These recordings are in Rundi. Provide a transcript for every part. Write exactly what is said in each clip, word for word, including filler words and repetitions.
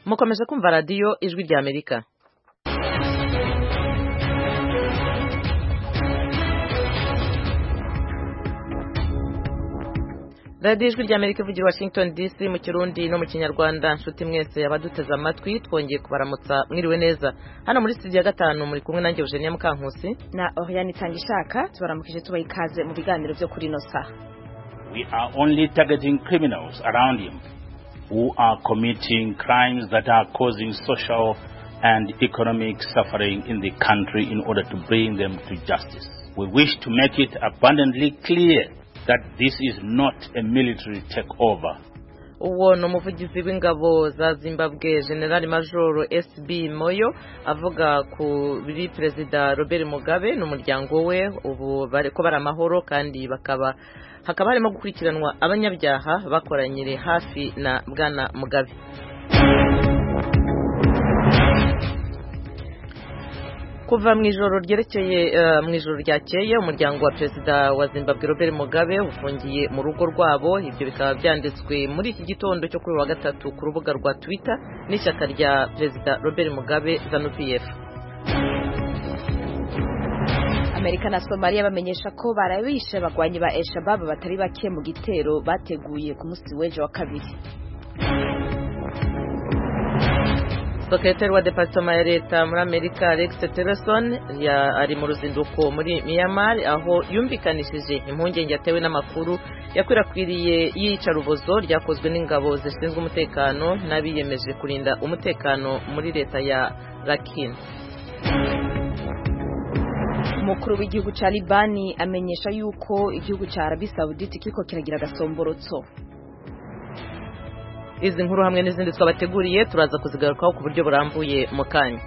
mukomeje kumva radiyo ijwi rya Amerika. radiyo ijwi rya Amerika ivugira Washington D C mu Kirundi no mu Kinyarwanda. Nshuti mwese abaduteze amatwi twongeye kubaramutsa mwiriwe neza. Hano muri studio ya gatanu muri kumwe nanjye Eugenia Mukankusi na Oriane Tangishaka. Tubaramukije tubaha ikaze mu biganiro byo kuri no saha. We are only targeting criminals around him who are committing crimes that are causing social and economic suffering in the country in order to bring them to justice. We wish to make it abundantly clear that this is not a military takeover. Uwo no muvugizi w'ingabo za Zimbabwe General Major S B Moyo avuga ku biri President Robert Mugabe n'umuryango we ubu bareko baramahoro kandi bakaba hakaba harimo gukurikiranwa abanyabyaha bakoranyire hafi na Bwana Mugabe. Kuva mu ijoro ryerekeye uh, mu ijoro ryakeye umuryango wa Perezida wa Zimbabwe Robert Mugabe ufungiye mu rugo rwabo. Ibyo bikaba byanditswe muri iki gitondo cyo kuri wa gatatu ku rubuga rwa Twitter n'ishyaka rya Perezida Robert Mugabe ZANU P F. Amerika na Somalia bamenyesha ko barabishe bagwanyi ba Al-Shabaab batari bake mu gitero bateguye ku munsi w'ejo wa kabiri. Sekretari wa Departement ya Leta muri Amerika Rex Tillerson ya ari mu ruzinduko muri Myanmar aho yumvikanishije impungenge yatewe n'amakuru yakwirakwiriye yica rubozo ryakozwe n'ingabo zishinzwe umutekano n'abiyemeje kurinda umutekano muri leta ya Rakhine. Umukuru w'igihugu ca Libani amenyesha yuko igihugu ca Arabia Saudite kiko kiragira gasomborotso. Izi nkuru hamwe n'izindi twabateguriye turaza kuzigarukaho ku buryo burambuye mu kanya.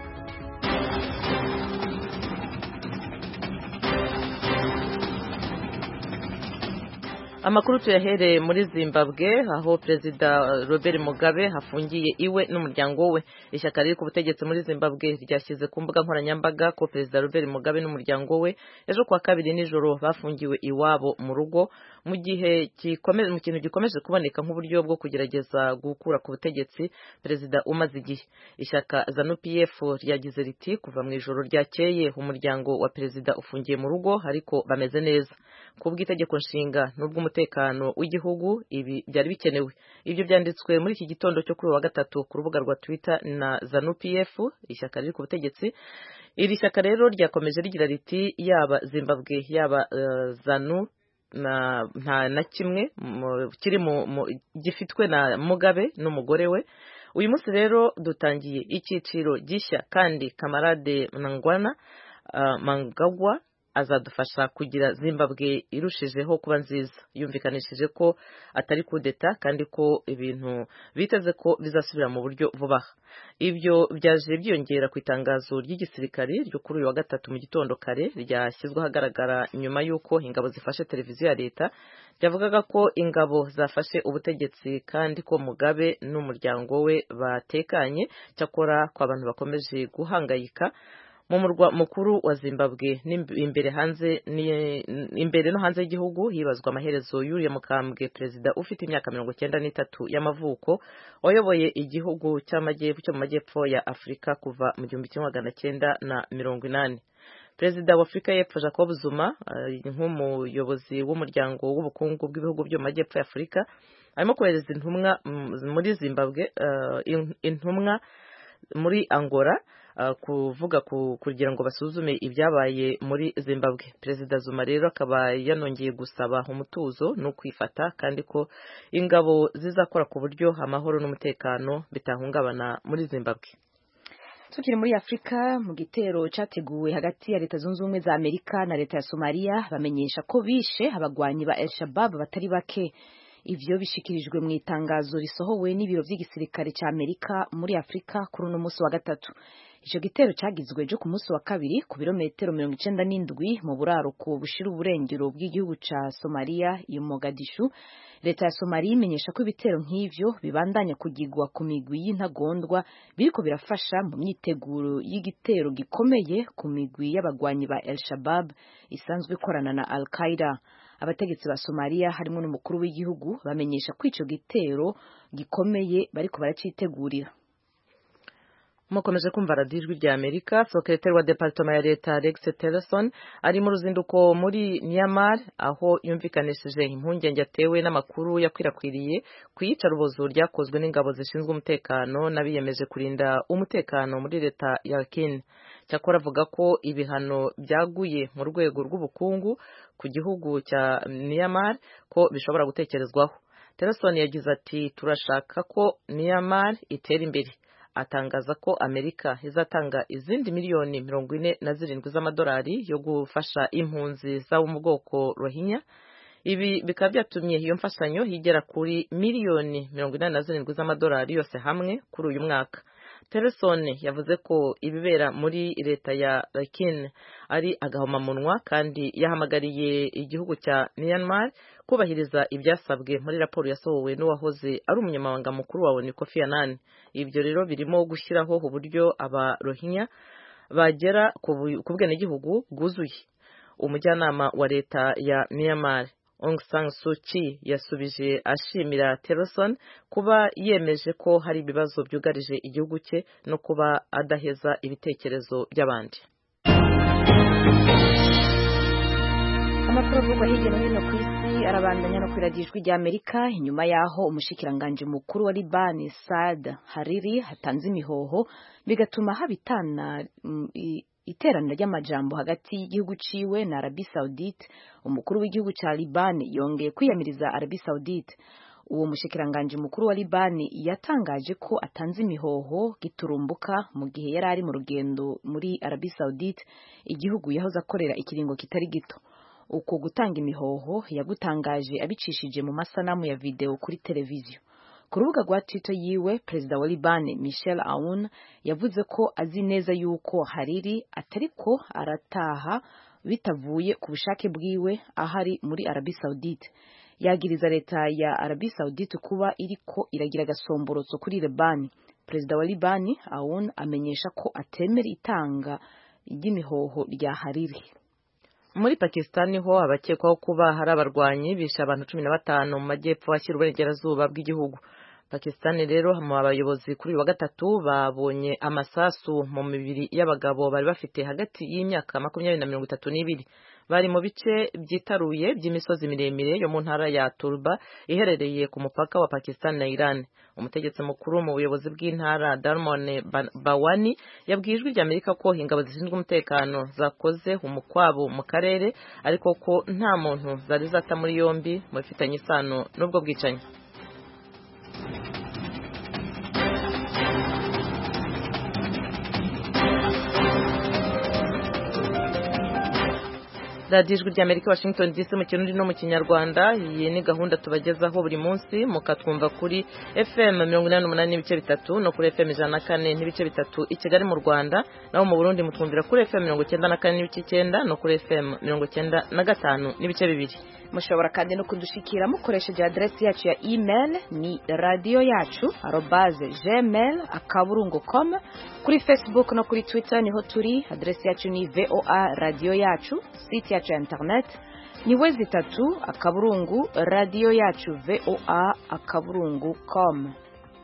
Amakuru tuyahere muri Zimbabwe aho Perezida Robert Mugabe hafungiye iwe n'umuryango we. Ishyaka riri ku butegetsi muri Zimbabwe ryashyize ku mbuga nkoranyambaga ko Perezida Robert Mugabe n'umuryango we ejo kwa kabiri nijoro bafungiwe iwabo mu rugo mu gihe gikomeze mu kintu gikomeje kuboneka nk'uburyo bwo kugerageza gukura ku butegetsi Perezida umaze igihe. Ishyaka ZANU P F ryagize riti kuva mu ijoro ryakeye umuryango wa Perezida ufungiye mu rugo ariko bameze neza kubw'itegeko nshinga n'ubwo umutekano w'igihugu ibi byari bikenewe. Ibyo byanditswe muri iki gitondo cyo kuri wa gatatu ku rubuga rwa Twitter na ZANU P F ishyaka riri ku butegetsi. Iri shyaka rero ryakomeje rigira riti yaba Zimbabwe yaba uh, ZANU na nta na kimwe kiri mu gifitwe na Mugabe n'umugore we. Uyu munsi rero dutangiye icyiciro gishya kandi Kamarade Mnangagwa uh, Mnangagwa azadufasha kugira Zimbabwe irushijeho kuba nziza. Yumvikanishije ko atari kudeta kandi ko ibintu biteze ko bizasubira mu buryo vuba. Ibyo byaje byongera ku itangazo ry'igisirikare ryo kuri uyu wa gatatu mu gitondo kare ryashyizwe ahagaragara nyuma y'uko ingabo zifashe televiziyo ya leta byavugaga ko ingabo zafashe ubutegetsi kandi ko Mugabe n'umuryango we batekanye. Cyakora ko abantu bakomeje guhangayika mu murwa mukuru wa Zimbabwe imbere hanze ni imbere no hanze y'igihugu hibazwa amaherezo y'uriya mukambwe Perezida ufite imyaka mirongo icyenda n'itatu y'amavuko wayoboye igihugu cy'amajyepfo cyo mu majyepfo ya Afrika kuva mu gihumbi kimwe magana cyenda na mirongo inani. Perezida wa Afrika y'Epfo Jacob Zuma nk'umuyobozi w'umuryango w'ubukungu bw'ibihugu byo mu majyepfo ya Afrika arimo kohereza intumwa muri Zimbabwe, uh, intumwa muri Angola Uh, kuvuga ku, kugira ngo basuzume ibyabaye muri Zimbabwe. Perezida Zuma rero akaba yanongeye gusaba umutuzo no kwifata kandi ko ingabo zizakora ku buryo amahoro n'umutekano bitahungabana muri Zimbabwe. Tukiri muri Afrika mu gitero cyateguwe hagati ya Leta Zunze Ubumwe za Amerika na Leta ya Somalia bamenyesha ko bishe abagwanyi ba Al-Shabaab batari bake. Ivyo bishikirijwe mu itangazo risohowe n'ibiro by'igisirikare cya Amerika muri Afrika kuri uno munsi wa gatatu. Ico gitero cyagizwe ejo ku munsi wa kabiri ku birometero mirongo icenda n'indwi mu buraruko bushira uburengero bw'igihugu ca Somalia i Mogadishu. Leta ya Somalia imenyesha ko ibitero nk'ivyo bibandanya kugigwa ku migwi y'intagondwa biriko birafasha mu myiteguro y'igitero gikomeye ku migwi y'abagwanyi ba Al-Shabaab isanzwe ikorana na Al-Qaeda. Abategetsi ba Somalia harimo n'umukuru w'igihugu bamenyesha ko ico gitero gikomeye bariko baracitegurira. mukomeje kumva radiyo ijwi rya Amerika. Sekretari wa Departement ya Leta Rex Tillerson ari mu ruzinduko muri Myanmar aho yumvikanishije impungenge atewe n'amakuru yakwirakwiriye ku iyicarubozo ryakozwe n'ingabo zishinzwe umutekano n'abiyemeje kurinda umutekano muri leta ya Rakhine. Cyakora avuga ko ibihano byaguye mu rwego rw'ubukungu ku gihugu cya Myanmar ko bishobora gutekerezwaho. Tillerson yagize ati turashaka ko Myanmar itera imbere. Atangaza ko Amerika izatanga izindi miliyoni mirongo ine na zirindwi z'amadolari yo gufasha impunzi z'abo mu bwoko Rohingya. Ibi bikaba byatumye iyo mfashanyo higera kuri miliyoni mirongo ine na zirindwi z'amadolari yose hamwe kuri uyu mwaka. Tillerson yavuze ko ibibera muri leta ya Rakhine ari agahomamunwa kandi yahamagariye igihugu cya Myanmar kubahiriza ibyasabwe muri raporo yasohowe n'uwahoze ari umunyamabanga mukuru wa O N U Kofi Annan. Ibyo rero birimo gushyiraho uburyo aba Rohingya bagera ku bwenegihugu bwuzuye. Umujyanama wa leta ya Myanmar Aung San Suu Kyi yasubije ashimira Tillerson kuba yemeje ko hari ibibazo byugarije igihugu cye no kuba adaheza ibitekerezo by'abandi. Amakuru avugwa hirya no hino ku isi arabandanya no kwiragira ijwi rya Amerika inyuma yaho umushikiranganje mukuru wa Liban Saad Hariri hatanze imihoho bigatuma habitana iteraniro ry'amajambo hagati y'igihugu ciwe na Arabie Saoudite. Umukuru w'igihugu ca Liban yongeye kwiyamiriza Arabie Saoudite. Uwo mushikiranganje mukuru wa Liban yatangaje ko atanze imihoho giturumbuka mu gihe yari ari mu rugendo muri Arabie Saoudite, igihugu yahoze akorera ikiringo kitari gito. Uko gutanga imihoho yagutangaje abicishije mu masanamu ya video kuri televiziyo. Ku rubuga rwa Twitter yiwe, Perezida wa Liban Michel Aoun yavuze ko azi neza yuko Hariri atariko arataha bitavuye ku bushake bwiwe ahari muri Arabie Saoudite. Yagiriza leta ya Arabie Saoudite kuba iriko iragira gasomborotso kuri Liban. Perezida wa Liban Aoun amenyesha ko atemera itanga ry'imihoho rya Hariri. Muri Pakistan ho abakekwaho kuba hari abarwanyi bishe abantu cumi na batanu mu majyepfo ashyira uburengerazuba bw'igihugu. Pakistan rero mu abayobozi kuri wa gatatu babonye amasasu mu mibiri y'abagabo bari bafite hagati y'imyaka makumyabiri na mirongo itatu n'ibiri. Bari mu bice byitaruye by'imisozi miremire yo mu ntara ya Turba iherereye ku mupaka wa Pakistan na Iran. Umutegetsi mukuru mu buyobozi bw'intara Darmon Bawani yabwiye ijwi rya Amerika ko ingabo zishinzwe umutekano zakoze umukwabo mu karere ariko ko nta muntu zari zata muri yombi mu bifitanye isano n'ubwo bwicanyi. radiyo ijwi rya Amerika Washington D C mu kirundi no mu kinyarwanda. Iyi ni gahunda tubagezaho buri munsi, mukatwumva kuri F M mirongo inani n'umunani n'ibice bitatu no kuri F M ijana na kane n'ibice bitatu i Kigali mu Rwanda, naho mu Burundi mutwumvira kuri F M mirongo icyenda na kane n'ibice icyenda no kuri F M mirongo icyenda na gatanu n'ibice bibiri. Mushobora kandi no kudushikira mukoresheje adresi yacu ya email ni radio yacu arobase gmail akaburungu com. Kuri Facebook no kuri Twitter niho turi, adresi yacu ni V O A radio yacu, site yacu ya internet ni wezi tatu akaburungu radio yacu V O A akaburungu com.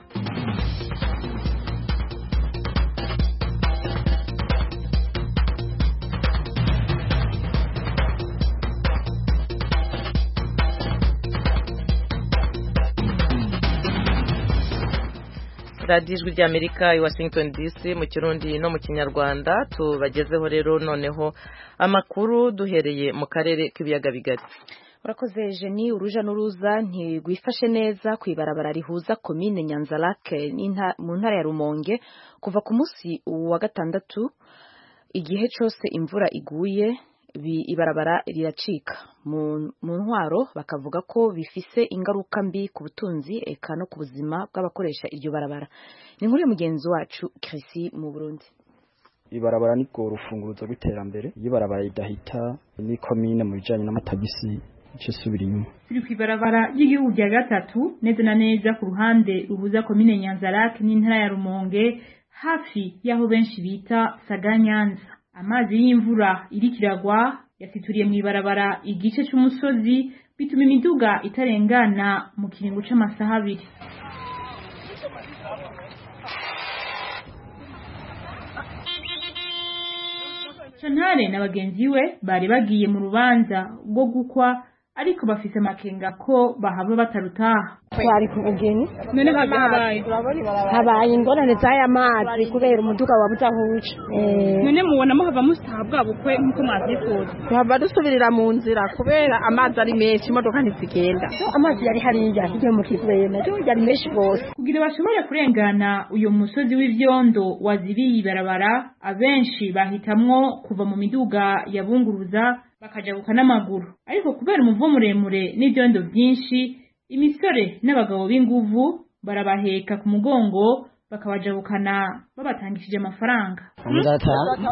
radiyo ijwi rya Amerika i Washington D C mu kirundi no mu kinyarwanda. Tubagezeho rero noneho amakuru duhereye mu karere k'ibiyaga bigari. Urakoze Jenny. Uruja n'uruza ntigwifashe neza ku ibarabara rihuza komine Nyanzarake mu ntara ya Rumonge kuva ku munsi wa gatandatu. Igihe cyose imvura iguye ibarabara riracika. Mu ntwaro bakavuga ko bifise ingaruka mbi ku butunzi eka no ku buzima bw'abakoresha iryo barabara. Ni nkuru y'umugenzi wacu Chrissy mu Burundi. Ibarabara niko rufunguruzo rw'iterambere. Iyo barabara idahita ni komine mu bijanye n'amatagisi ico subira inyuma. Turi ku ibarabara ry'igihugu rya gatatu neza na neza ku ruhande ruhuza komine Nyanzarake n'intara ya Rumonge, hafi y'aho benshi bita Saganyanza. Amazi y'imvura irikiragwa yasituriye mu ibarabara igice cy'umusozi bituma imiduga itarengana mu kiringo c'amasaha abiri. Shantare na bagenzi we bari bagiye mu rubanza rwo gukwa ariko bafise amakenga ko bahava batarutaha. Twari ku bugeni None habaye habaye ingorane z'aya mazi kubera umuduga wabuze aho uca. None mubona muhava musahabwa bukwe nkuko mwavyifuza? Tuhava dusubirira mu nzira kubera amazi ari menshi, imodoka ntizigenda. Amazi yari hariya hirya mu Kigwena cyo yari menshi gose. Kugira bashobore kurengana uyo musozi w'ivyondo wazibiye ibarabara, abenshi bahitamwo kuva mu miduga yabunguruza bakajabuka n'amaguru. Ariko kubera umuvo muremure n'ivyondo byinshi, imisore n'abagabo b'inguvu barabaheka ku mugongo bakabajabukana babatangishije amafaranga. Ndata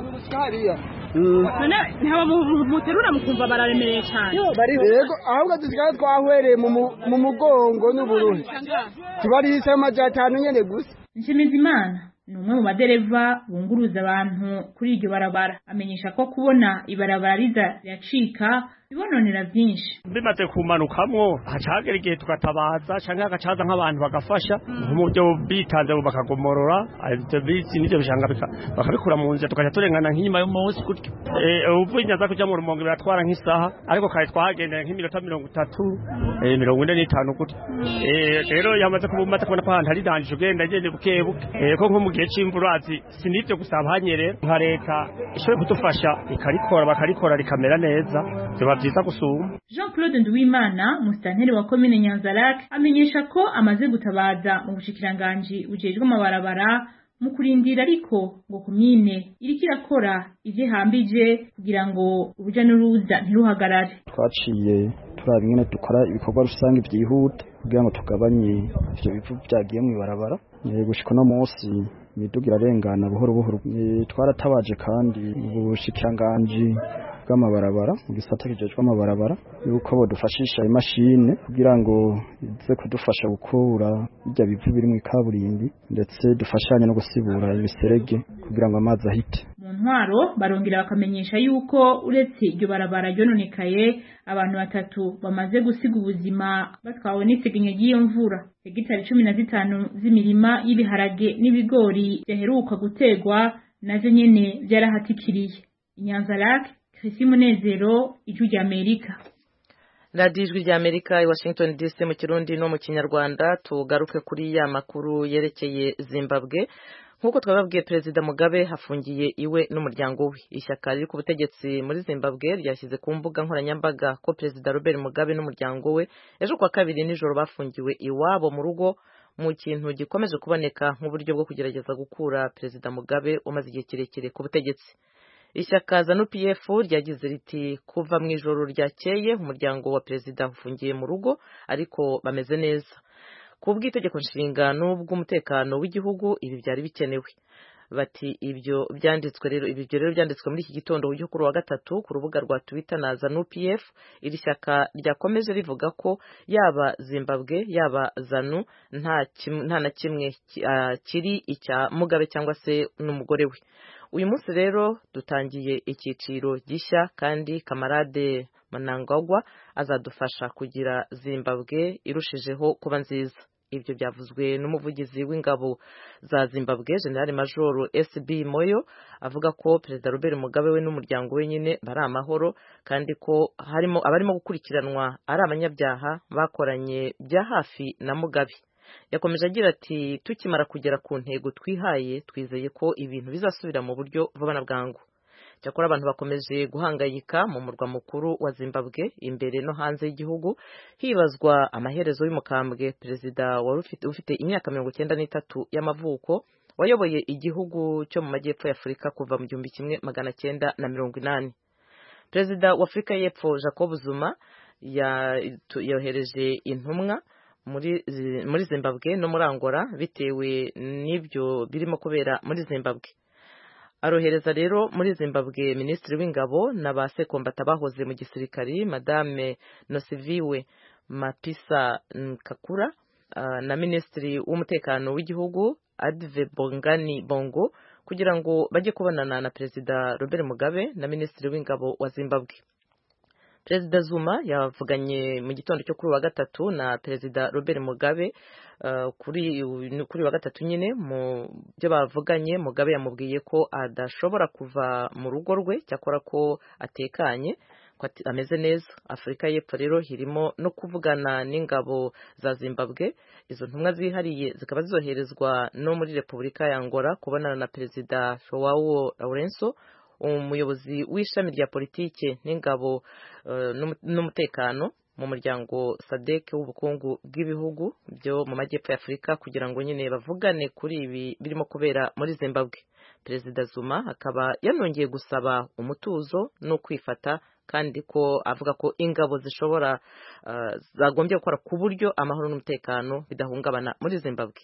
None ntaba muterura mukumva bararemereye cyane. Yego ahubwo dusigaye twahwereye mu mugongo n'uburuhe. Tubarihise amajatanu nyene gusa. Nshimizimana ni umwe mu badereva bunguruza abantu kuri iryo barabara, amenyesha ko kubona ibarabara riza riracika bibononera byinshi. Bimaze kumanukamwo hacagera igihe tukatabaza canke hagacaza nk'abantu bagafasha mu byo bitanze bakagomorora ivyo bisi n'ivyo bishanga bakabikura mu nzira tukaja turengana nk'inyuma yo munsi gutyo. Eh ubu inyaza kuja mu rumonge biratwara nk'isaha ariko kare twahagendera nk'iminota mirongo itatu eh mirongo ine n'itanu gutyo. Eh rero yamaze kubumaze kubona ko ahantu hari danje ugenda agende bukebuke eh ko nko mu gihe c'imvurazi sinivyo gusaba hanyerera nka leta ishobora kudufasha ikarikora bakarikora rikamera neza. Jean-Claude Nduwimana, musitanteri wa komine Nyanzarake, amenyesha ko amaze gutabaza mu bushikiranganji bujejwe amabarabara mu kurindira ariko ngo komine iriko irakora ivyo hambije kugira ngo uruja n'uruza ntiruhagarare. Twaciye turaba ingene dukora ibikorwa rusange vyihuta kugira ngo tugabanye ivyo bivu vyagiye mu ibarabara. Gushika no munsi imiduga irarengana buhoro buhoro. Twaratabaje kandi ubushikiranganji bw'amabarabara mu gisata kijejwe amabarabara yuko bodufashisha imashine kugira ngo ize kudufasha gukura bijya bivu biri mu ikaburimbi ndetse dufashanye no gusibura imiserege kugira ngo amazi ahite. Mu ntwaro barongera bakamenyesha yuko uretse iryo barabara ryononekaye abantu batatu bamaze gusiga ubuzima batwawe n'isegenye ry'iyo mvura. Hegitari cumi na zitanu z'imirima y'ibiharage n'ibigori byaheruka gutegwa nazo nyene byarahatikiriye. Nyanzarake, Chrisi Munezero, Ijwi rya Amerika. Radio Ijwi rya Amerika i Washington D C mu Kirundi no mu Kinyarwanda. Tugaruke kuri ya makuru yerekeye Zimbabwe. Nkuko twababwiye Perezida Mugabe hafungiye iwe n'umuryango we. Ishyaka riri ku butegetsi muri Zimbabwe ryashyize ku mbuga nkoranyambaga ko Perezida Robert Mugabe n'umuryango we ejo kwa kabiri nijoro bafungiwe iwabo mu rugo mu kintu gikomeje kuboneka nk'uburyo bwo kugerageza gukura Perezida Mugabe umaze igihe kirekire ku butegetsi. Ishyaka ZANU P F ryagize riti kuva mu ijoro ryakeye umuryango wa Perezida ufungiye mu rugo ariko bameze neza. Kubw'itegeko nshinga n'ubw'umutekano w'igihugu ibi byari bikenewe. Bati ibyo byanditswe rero ibi rero byanditswe muri iki gitondo cyo kuri wa gatatu ku rubuga rwa Twitter na ZANU P F. Iri shyaka ryakomeje rivuga ko yaba Zimbabwe yaba ZANU nta nta na kimwe kiri icya Mugabe cyangwa se n'umugore we. Uyu munsi rero dutangiye icyiciro gishya kandi Kamarade Mnangagwa azadufasha kugira Zimbabwe irushijeho kuba nziza. Ibyo byavuzwe n'umuvugizi w'ingabo za Zimbabwe General Major S B Moyo avuga ko Perezida Robert Mugabe we n'umuryango we nyine bari amahoro kandi ko harimo abarimo gukurikiranwa ari abanyabyaha bakoranye bya hafi na Mugabe. Yakomeje agira ati tukimara kugera ku ntego twihaye twizeye ko ibintu bizasubira mu buryo vuba na bwangu. Cyakora abantu bakomeje guhangayika mu murwa mukuru wa Zimbabwe imbere no hanze y'igihugu hibazwa amaherezo y'umukambwe Perezida wari ufite ufite imyaka mirongo icyenda n'itatu y'amavuko wayoboye igihugu cyo mu majyepfo ya Afurika kuva mu gihumbi kimwe magana cyenda na mirongo inani. Perezida wa Afurika y'Epfo Jacob Zuma yohereje intumwa muri muri Zimbabwe no muri Angola bitewe n'ibyo birimo kubera muri Zimbabwe. Arohereza rero muri Zimbabwe Minisitiri w'Ingabo na ba sekombata bahoze mu gisirikari Madame Nosiviwe Mapisa Nkakura uh, na Minisitiri w'Umutekano w'Igihugu Adve Bongani Bongo kugira ngo bajye kubonana na Perezida Robert Mugabe na Minisitiri w'Ingabo wa Zimbabwe. Perezida Zuma yavuganye mu gitondo cyo kuri wa gatatu na Perezida Robert Mugabe uh, kuri kuri wa gatatu nyine mu byo bavuganye. Mugabe yamubwiye ko adashobora kuva mu rugo rwe cyakora ko atekanye ko ameze neza. Afurika y'Epfo rero hirimo no kuvugana n'ingabo za Zimbabwe. Izo ntumwa zihariye zikaba zizoherezwa no muri Repubulika ya Angola kubonana na Perezida Joao Lourenço, umuyobozi w'ishami rya politike n'ingabo uh, n'umutekano mu muryango SADC w'ubukungu bw'ibihugu byo mu majyepfo ya Afurika, kugira ngo nyine bavugane kuri ibi birimo kubera muri Zimbabwe. Perezida Zuma akaba yanongeye gusaba umutuzo no kwifata, kandi ko avuga ko ingabo zishobora uh, zagombye gukora ku buryo amahoro n'umutekano bidahungabana muri Zimbabwe.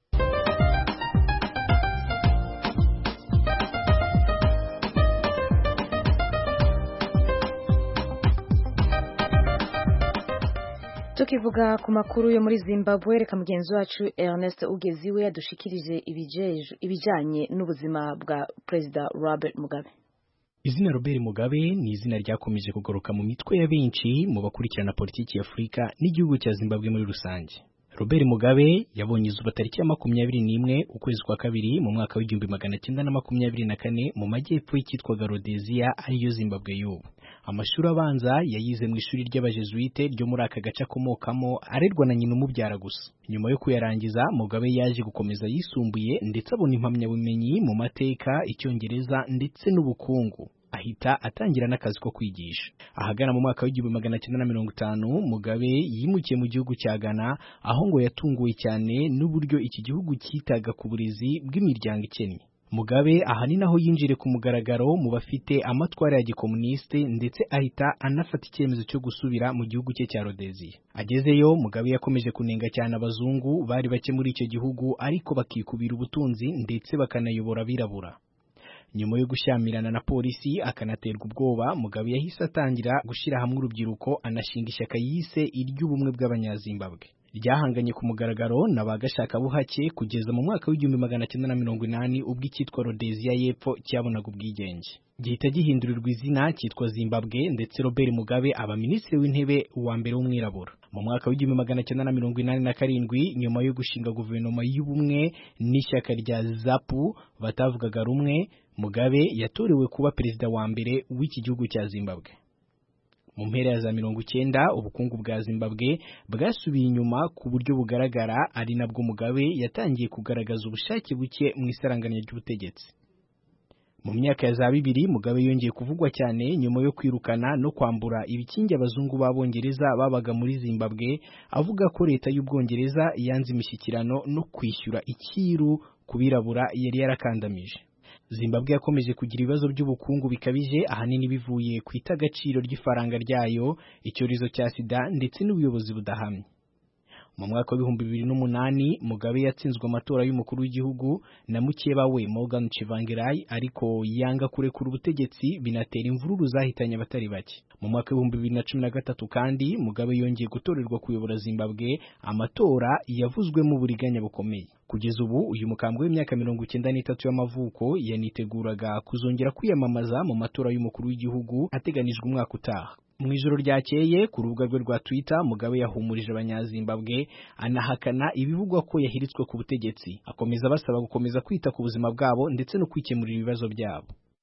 Tukivuga ku makuru yo muri Zimbabwe, reka mugenzi wacu Ernest Ugeziwe yadushikirije ibijanye n'ubuzima bwa Perezida Robert Mugabe. Izina Robert Mugabe ni izina ryakomeje kugaruka mu mitwe ya benshi mu bakurikirana politiki ya Afurika n'igihugu cya Zimbabwe muri rusange. Robert Mugabe yabonye izuba tariki ya makumyabiri n'imwe ukwezi kwa kabiri mu mwaka w'igihumbi magana cyenda na makumyabiri na kane mu majyepfo y'ikitwaga Rhodesia ariyo Zimbabwe y'ubu. Amashuri abanza yayize mu ishuri ry'abajesuite ryo muri aka gace akomokamo, arerwa na nyina umubyara gusa. Nyuma yo kuyarangiza, Mugabe yaje gukomeza yisumbuye ndetse abona impamyabumenyi mu mateka, icyongereza ndetse n'ubukungu. Ahita atangira n'akazi ko kwigisha. Ahagana mu mwaka w'igihumbi magana cyenda na mirongo itanu, Mugabe yimukiye mu gihugu cya Ghana, aho ngo yatunguwe cyane n'uburyo iki gihugu cyitaga ku burezi bw'imiryango ikennye. Mugabe ahanini aho yinjire ku mugaragaro mu bafite amatwara ya gikomuniste, ndetse ahita anafata icyemezo cyo gusubira mu gihugu cye cya Rhodesia. Agezeyo, Mugabe yakomeje kunenga cyane abazungu bari bake muri icyo gihugu, ariko bakikubira ubutunzi ndetse bakanayobora abirabura. Nyuma yo gushyamirana na polisi akanaterwa ubwoba, Mugabe yahise atangira gushyira hamwe urubyiruko, anashinga ishyaka yise iry'ubumwe bw'abanyazimbabwe. Ryahanganye ku mugaragaro na bagashaka buhake kugeza mu mwaka w'igihumbi magana cyenda na mirongo inani ubwo icyitwa Rhodesia y'Epfo cyabonaga ubwigenge. Gihita gihindurirwa izina cyitwa Zimbabwe, ndetse Robert Mugabe aba minisitiri w'intebe wa mbere w'umwirabura. Mu mwaka w'igihumbi magana cyenda na mirongo inani na karindwi, nyuma yo gushinga guverinoma y'ubumwe n'ishyaka rya ZAPU batavugaga rumwe, Mugabe yatorewe kuba perezida wa mbere w'iki gihugu cya Zimbabwe. Mu mpera za mirongo icyenda, ubukungu bwa Zimbabwe bwasubiye inyuma ku buryo bugaragara, ari nabwo Mugabe yatangiye kugaragaza ubushake buke mu isaranganya ry'ubutegetsi. Mu myaka ya za bibiri, Mugabe yongeye kuvugwa cyane nyuma yo kwirukana no kwambura ibikingi abazungu b'Abongereza babaga muri Zimbabwe, avuga ko leta y'Ubwongereza yanze imishyikirano no kwishyura ikiru ku birabura yari yarakandamije. Zimbabwe yakomeje kugira ibibazo by'ubukungu bikabije, ahanini bivuye ku itagaciro ry'ifaranga ryayo, icyorezo cya sida ndetse n'ubuyobozi budahamye. Mu mwaka w'ibihumbi bibiri n'umunani, Mugabe yatsinzwe amatora y'umukuru w'igihugu na mukeba we Morgan Tsvangirai, ariko yanga kurekura ubutegetsi, binatera imvururu zahitanye abatari bake. Mu mwaka w'ibihumbi bibiri na cumi na gatatu kandi, Mugabe yongeye gutorerwa kuyobora Zimbabwe, amatora yavuzwemo uburiganya bukomeye. Kugeza ubu uyu mukambwe w'imyaka mirongo icyenda n'itatu y'amavuko yaniteguraga kuzongera kwiyamamaza mu matora y'umukuru w'igihugu ateganijwe umwaka utaha. Mu ijoro ryakeye ku rubuga rwe rwa Twitter, Mugabe yahumurije abanyazimbabwe, anahakana ibivugwa ko yahiritswe ku butegetsi. Akomeza basaba gukomeza kwita ku buzima bwabo ndetse no kwikemurira ibibazo byabo.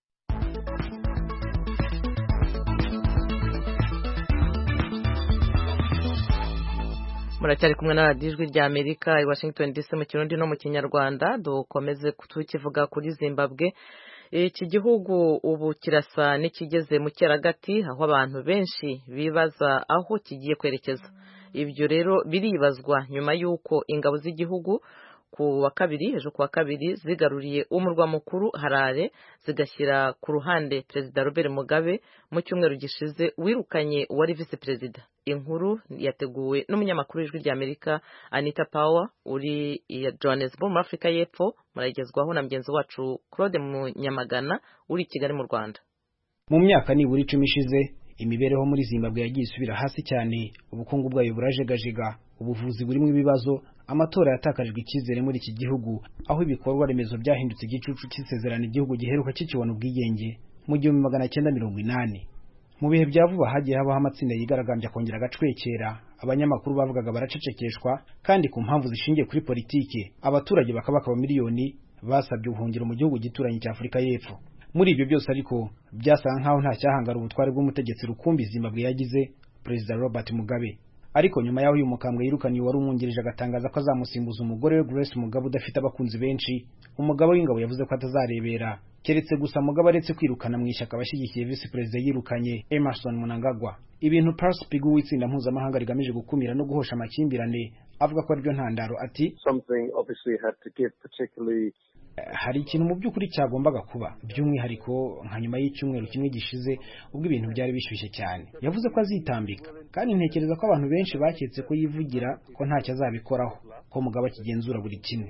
Muracyari kumwe na Ijwi rya Amerika i Washington D C mu Kirundi no mu Kinyarwanda. Dukomeze tukivuga kuri Zimbabwe. Iki gihugu ubu kirasa n'ikigeze mu cyeragati, aho abantu benshi bibaza aho kigiye kwerekeza. Ibyo rero biribazwa nyuma y'uko ingabo z'igihugu ku wa kabiri ejo ku wa kabiri zigaruriye umurwa mukuru Harare, zigashyira ku ruhande Perezida Robert Mugabe mu cyumweru gishize wirukanye uwari vice perezida. Inkuru yateguwe n'umunyamakuru w'Ijwi rya Amerika Anita Power uri i Johannesburg muri Afrika y'Epfo, muragezwaho na mugenzi wacu Claude Munyamagana uri i Kigali mu Rwanda. Mu myaka nibura icumi ishize, imibereho muri Zimbabwe yagiye isubira hasi cyane, ubukungu bwayo burajegajega, ubuvuzi burimo ibibazo, amatora yatakajwe icyizere muri iki gihugu, aho ibikorwa remezo byahindutse igicucu cy'isezerano igihugu giheruka kikibona ubwigenge mu gihumbi magana cyenda mirongo inani. mu bihe bya vuba hagiye habaho amatsinda yigaragambya kongera agacwekera, abanyamakuru bavugaga baracecekeshwa, kandi ku mpamvu zishingiye kuri politike abaturage bakabakaba miliyoni basabye ubuhungiro mu gihugu gituranye cya Afurika y'Epfo. Muri ibyo byose ariko byasaga nkaho nta cyahangara ubutware bw'umutegetsi rukumbi Zimbabwe yagize Perezida Robert Mugabe. Ariko nyuma yaho uyu mukambwe yirukaniye wari umwungirije agatangaza ko azamusimbuza umugore we Grace Mugabe udafite abakunzi benshi, umugabo w'ingabo yavuze ko atazarebera keretse gusa Mugabe aretse kwirukana mu ishyaka abashyigikiye Vice President yirukanye Emerson Mnangagwa. Ibintu Pulse Pigu w'itsinda mpuzamahanga rigamije gukumira no guhosha amakimbirane avuga ko aribyo ntandaro, ati something obviously had to give, particularly hari ikintu mu by'ukuri cyagombaga kuba, by'umwihariko nka nyuma y'icyumweru kimwe gishize ubwo ibintu byari bishyushye cyane. Yavuze ko azitambika, kandi ntekereza ko abantu benshi baketse ko yivugira ko ntacyo azabikoraho, ko Mugabe akigenzura buri kimwe.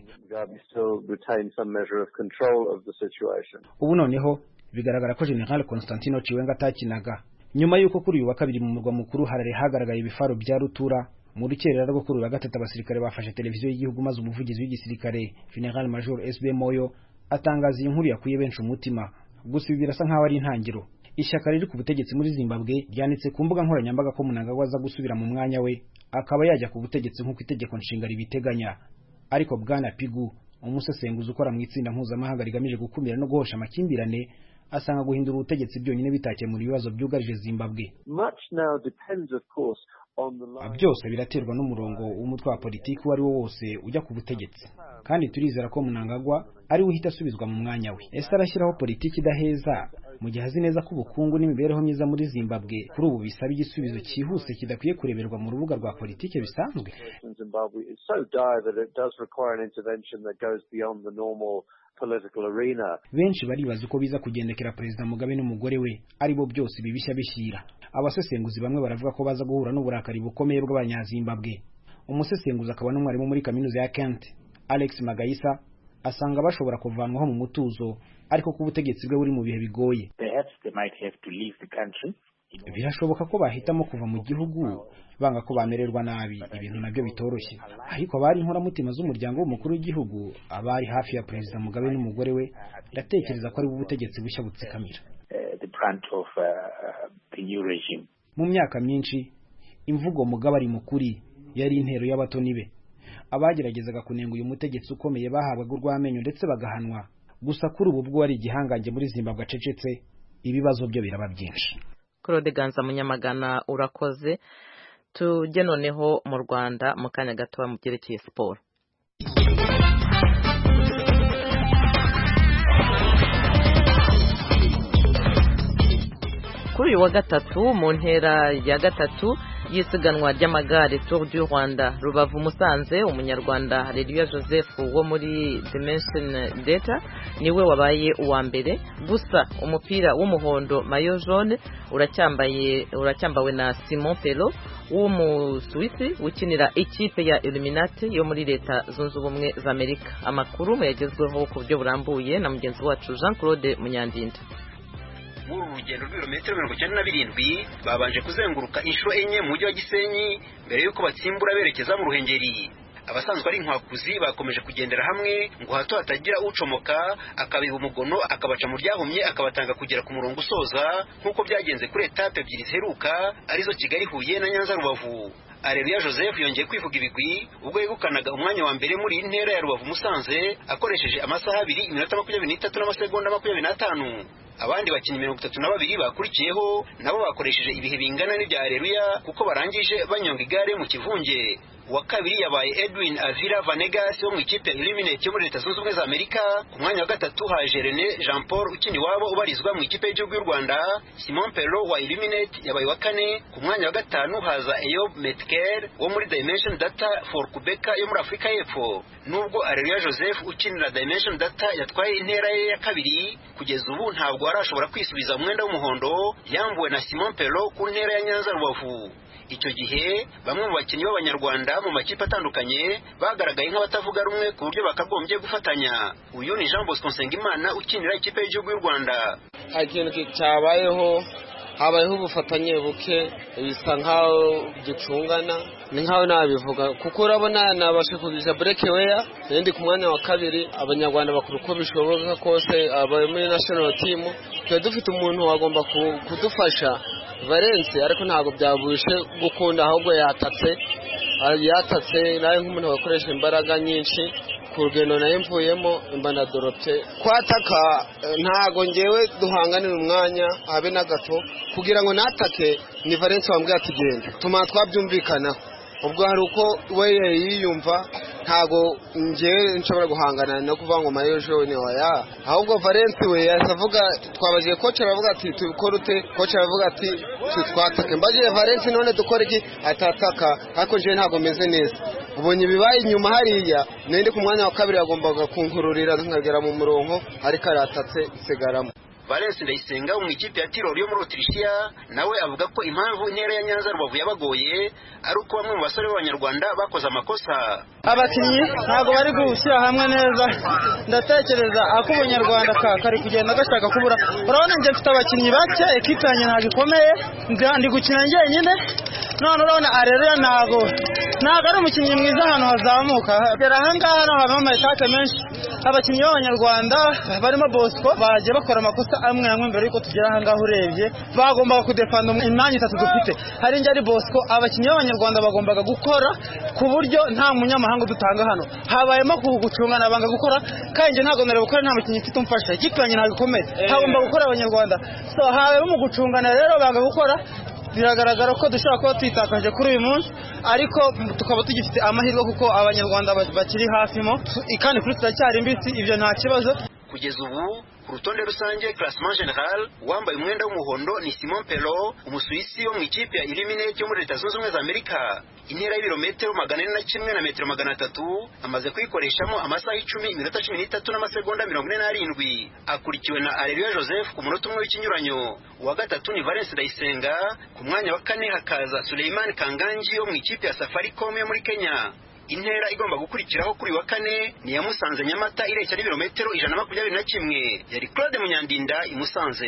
Ubu noneho bigaragara ko General Constantino Chiwenga atakinaga, nyuma y'uko kuri uyu wa kabiri mu murwa mukuru Harare hagaragaye ibifaro bya rutura. Mu rukerera rwo kuri wa gatatu abasirikare bafashe televiziyo y'igihugu maze umuvugizi w'igisirikare General Major S B Moyo atangaza iyi nkuru yakuye benshi umutima. Gusa ibi birasa nkaho ari intangiro. Ishyaka riri ku butegetsi muri Zimbabwe ryanitse ku mbuga nkoranyambaga ko Mnangagwa aza gusubira mu mwanya we akaba yajya ku butegetsi nk'uko itegeko nshinga ribiteganya. Ariko Bwana Pigu, umusesenguzi ukora mu itsinda mpuzamahanga rigamije gukumira no guhosha amakimbirane, asanga guhindura ubutegetsi byonyine bitakemura ibibazo byugarije Zimbabwe. Byose biraterwa n'umurongo w'umutwe wa politiki wari wo wose ujya ku butegetsi, kandi turizera ko Mnangagwa ari we uhita asubizwa mu mwanya we. Ese arashyiraho politiki idaheza mu gihe azi neza ko ubukungu n'imibereho myiza muri Zimbabwe kuri ubu bisaba igisubizo cyihuse kidakwiye kureberwa mu rubuga rwa politiki bisanzwe? Benshi baribaza uko biza kugendekera Perezida Mugabe n'umugore we ari bo byose bibishya bishyira. Abasesenguzi bamwe baravuga ko baza guhura n'uburakari bukomeye bw'abanyazimbabwe. Umusesenguzi akaba n'umwarimu muri kaminuza ya Kent, Alex Magayisa, asanga bashobora kuvanwaho mu mutuzo ariko ko ubutegetsi bwe buri mu bihe bigoye. Birashoboka ko bahitamo kuva mu gihugu banga ko bamererwa nabi, ibintu nabyo bitoroshye. Ariko abari inkoramutima z'umuryango w'umukuru w'igihugu, abari hafi ya Perezida Mugabe n'umugore we, ndatekereza ko ari ubutegetsi bushya butsikamira. Mu myaka myinshi imvugo Mugabe ari mukuri yari intero y'abatoni be. Abageragezaga kunenga uyu mutegetsi ukomeye bahabwaga urw'amenyo ndetse bagahanwa. Gusa kuri ubu bwo ari igihangange muri Zimbabwe acecetse, ibibazo byo biraba byinshi. Claude Ganza Munyamagana urakoze. Tujye noneho mu Rwanda mu kanya gato mu byerekeye siporo. Kuri uyu wa gatatu mu ntera ya gatatu y'isiganwa ry'amagare Tour du Rwanda Rubavu Musanze, umunyarwanda Haleluya Joseph wo muri Dimension Data niwe wabaye uwa mbere. Gusa umupira w'umuhondo mayo jaune uracyambaye uracyambawe na Simon Pelo w'umusuwisi ukinira ikipe ya Illuminati yo muri Leta Zunze Ubumwe za Amerika. Amakuru yagezweho ku buryo burambuye na mugenzi wacu Jean Claude Munyandinda. Muri urugendo rw'ibirometero mirongo icyenda na birindwi babanje kuzenguruka inshuro enye mu mujyi wa Gisenyi mbere y'uko batsimbura berekeza mu Ruhengeri. Abasanzwe ari inkwakuzi bakomeje kugendera hamwe ngo hato hatagira ucomoka akabiha umugono akabaca mu ryahumye akabatanga kugera ku murongo usoza nk'uko byagenze kuri etape ebyiri ziheruka arizo Kigali Huye na Nyanza Rubavu. Haleluya Joseph yongeye kwivuga ibigwi ubwo yegukanaga umwanya wa mbere muri intera ya Rubavu Musanze akoresheje amasaha abiri iminota makumyabiri n'itatu n'amasegonda makumyabiri n'atanu. Abandi bakinnyi mirongo itatu na babiri bakurikiyeho nabo bakoresheje ibihe bingana n'ibya Haleluya kuko barangije banyonga igare mu kivunge. Wa kabiri yabaye Edwin Avila Vanegas wo mu ikipe Illuminate yo muri Leta Zunze Ubumwe za Amerika. Ku mwanya wa gatatu haje René Jean Paul ukini wabo ubarizwa mu ikipe y'igihugu y'u Rwanda. Simon Pelo wa Illuminate yabaye wa kane. Ku mwanya wa gatanu haza Eyob Metker wo muri Dimension Data for Quebec yo muri Afrika y'Epfo. Nubwo Haleluya Joseph ukinira Dimension Data yatwaye intera ye ya kabiri, kugeza ubu ntabwo arashobora kwisubiza umwenda w'umuhondo yambuwe na Simon Pelo ku ntera ya Nyanza Rubavu. Icyo gihe bamwe mu bakinnyi b'abanyarwanda mu makipe atandukanye bagaragaye nk'abatavuga rumwe ku buryo bakagombye gufatanya. Uyu ni Jean Bosco Nsengimana ukinira ikipe y'igihugu y'u Rwanda. Ikintu cyabayeho habayeho ubufatanye buke bisa nkaho gicungana, ni nkaho nabivuga kuko urabona nabashe kugisha breakaway ndi ku mwanya wa kabiri. Abanyarwanda bakuru ko bishoboka kose abaye muri national team twe dufite umuntu wagomba kudufasha Valence ariko ntabwo byabushe gukunda ahubwo yatatse yatatse nawe nk'umuntu wakoresha imbaraga nyinshi ku rugendo nayo mvuyemo imbana Dorote kwataka ntago ngewe duhanganira umwanya habe na gato kugira ngo natake ni Valence wambwiye ati genda tuma twabyumvikana ubwo hari uko we yiyumva ntago ngewe nshobora guhangana no kuvuga ngo mayejo ni oya ahubwo Valence we yasavuga twabagiye coach aravuga ati tubikora ute coach aravuga ati twatake mbaje Valence none dukora iki atataka ariko nje ntago meze neza ubonye bibaye inyuma hariya nende ku mwanya wa kabiri yagombaga kunkururira nkagera mu murongo ariko aratatse segaramo Valence Ndayisenga mu ikipe ya Tirol yo muri Autrichia nawe avuga ko impamvu intera ya Nyanza Rubavu yabagoye ari uko bamwe mu basore b'abanyarwanda bakoze amakosa abakinnyi ntago bari gushyira hamwe neza ndatekereza ako ubunyarwanda kari kugenda gashaka kubura urabona nje mfite abakinnyi bake ekipe yanjye ntago ikomeye ndi gukina njyenyine none urabona Areruya ntago ntago ari umukinnyi mwiza ahantu hazamuka gera ahangaha no habamo amayetake menshi abakinnyi b'abanyarwanda barimo Bosco baje bakora amakosa amwe amwe mbere yuko tugera ahangaha urebye bagombaga kudefanda imyanya itatu dufite hari njye ari Bosco abakinnyi b'abanyarwanda bagombaga gukora ku buryo nta munyamahanga dutanga hano habayemo kugucungana banga gukora kandi ntago nare gukora nta mukinnyi mfite umfasha ikipe yanjye ntago ikomeye hagomba gukora abanyarwanda so habayemo mu gucungana rero banga gukora biragaragara ko dushobora kuba twitakaje kuri uyu munsi ariko tukaba tugifite amahirwe kuko abanyarwanda bakiri hafimo kandi kuri turacyari mbisi ibyo nta kibazo kugeza ubu ku rutonde rusange classement general wambaye umwenda w'umuhondo ni Simon Pello umusuwisi wo mu ikipe ya Illuminate yo muri Leta Zunze Ubumwe za Amerika intera y'ibirometero magana ane na kimwe na metero magana atatu amaze kuyikoreshamo amasaha icumi iminota cumi n'itatu n'amasegonda mirongo ine n'arindwi akurikiwe na Areruya Joseph ku munota umwe w'ikinyuranyo uwa gatatu ni Valence Ndayisenga ku mwanya wa kane hakaza Suleiman Kanganji wo mu ikipe ya Safaricom yo muri Kenya intera igomba gukurikiraho kuri wa kane ni ya Musanze Nyamata ireshya n'ibirometero ijana na makumyabiri na kimwe yari Claude Munyandinda i Musanze.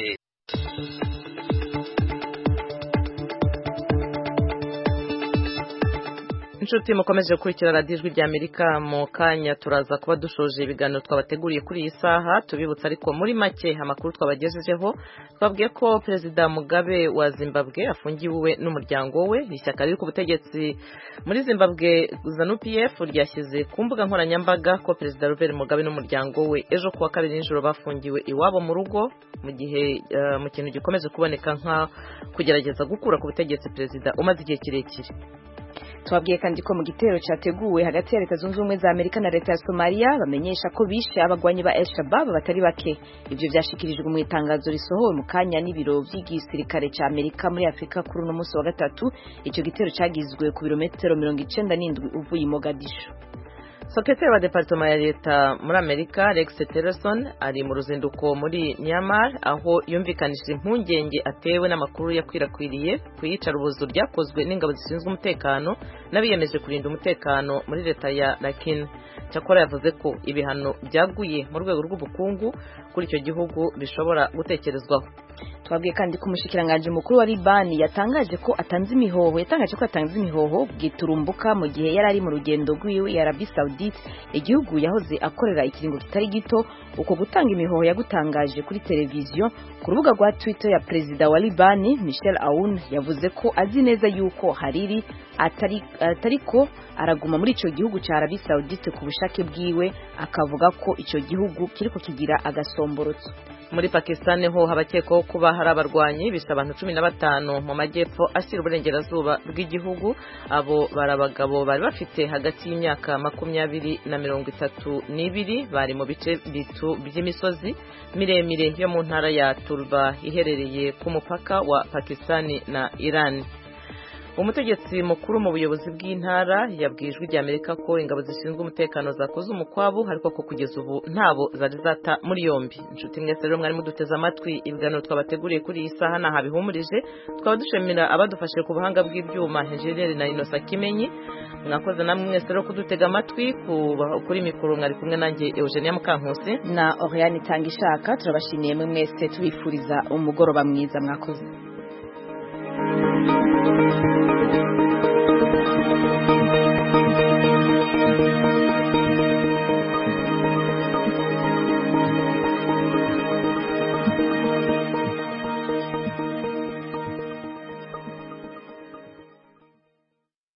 inshuti mukomeje gukurikira radiyo ijwi ry'Amerika mu kanya turaza kuba dushoje ibiganiro twabateguriye kuri iyi saha tubibutsa ariko muri make amakuru twabagejejeho twabwiye ko Perezida Mugabe wa Zimbabwe afungiwe n'umuryango we ishyaka riri ku butegetsi muri Zimbabwe ZANU P F ryashyize ku mbuga nkoranyambaga ko Perezida Robert Mugabe n'umuryango we ejo kuwa kabiri nijoro bafungiwe iwabo mu rugo mu gihe uh, mu kintu gikomeje kuboneka nka kugerageza gukura ku butegetsi perezida umaze igihe kirekire. Twabwiye kandi ko mu gitero cyateguwe hagati ya Leta Zunze Ubumwe za Amerika na Leta ya Somalia bamenyesha ko bishe abagwanyi ba Al-Shabaab batari bake. Ibyo byashikirijwe mu itangazo risohowe mu kanya n'ibiro by'igisirikare cya Amerika muri Afrika kuri uno munsi wa gatatu. Icyo gitero cyagizwe ku birometero mirongo icenda n'indwi uvuye i Mogadishu. Sekretari wa Departement ya Leta muri Amerika Rex Tillerson ari mu ruzinduko muri Myanmar aho yumvikanishije impungenge atewe n'amakuru yakwirakwiriye ku iyicarubozo ryakozwe n'ingabo zishinzwe umutekano n'abiyemeje kurinda umutekano muri leta ya Rakhine. Cyakora yavuze ko ibihano byaguye mu rwego rw'ubukungu kuri icyo gihugu bishobora gutekerezwaho. Twabwiye kandi ko umushikiranganje mukuru wa Liban yatangaje ko atanze imihoho yatangaje ko atanze imihoho bwiturumbuka mu gihe yari ari mu rugendo rw'iwe ya Arabie Saoudite igihugu yahoze akorera ikiringo kitari gito. Uko gutanga imihoho yagutangaje kuri televiziyo ku rubuga rwa Twitter ya Perezida wa Liban Michel Aoun yavuze ko azi neza yuko Hariri atari atariko araguma muri ico gihugu cya Arabie Saoudite ku bushake bwiwe akavuga ko ico gihugu kiriko kigira agasomborotso. Muri Pakistan ho habakekwaho kuba hari abarwanyi bisa abantu cumi na batanu mu majyepfo ashyira uburengerazuba bw'igihugu. Abo barabagabo bari bafite hagati y'imyaka makumyabiri na mirongo itatu n'ibiri bari mu bice bitu by'imisozi miremire yo mu ntara ya Turba iherereye ku mupaka wa Pakistan na Iran. Umutegetsi mukuru mu buyobozi bw'intara yabwijwe rya Amerika ko ingabo zishinzwe umutekano zakoze umukwabu ariko ko kugeza ubu ntabo zari zata muri yombi. Inshuti mwese rero mwari muduteze amatwi ibiganiro twabateguriye kuri iyi saha naha bihumurije. Twaba dushemira abadufashe ku buhanga bw'ibyuma Engineer na Inosa Kimenyi. Mwakoze namwe mwese rero kudutega amatwi kuri mikoro mwari kumwe nanjye Eugenia Mukankusi na Oriane Tangishaka. Turabashimiye mwe mwese tubifuriza umugoroba mwiza. Mwakoze. Thank you.